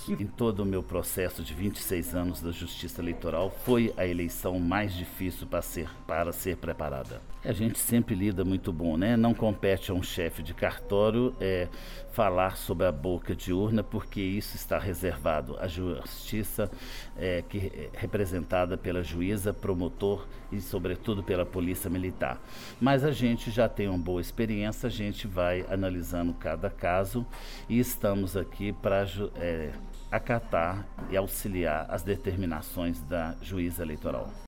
anos. Em todo o meu processo de 26 anos da Justiça Eleitoral, foi a eleição mais difícil para ser preparada. A gente sempre lida muito bom, né? Não compete a um chefe de cartório falar sobre a boca de urna, porque isso está reservado à justiça, representada pela juíza, promotor e, sobretudo, pela polícia militar. Mas a gente já tem uma boa experiência, a gente vai analisando cada caso e estamos aqui para acatar e auxiliar as determinações da juíza eleitoral.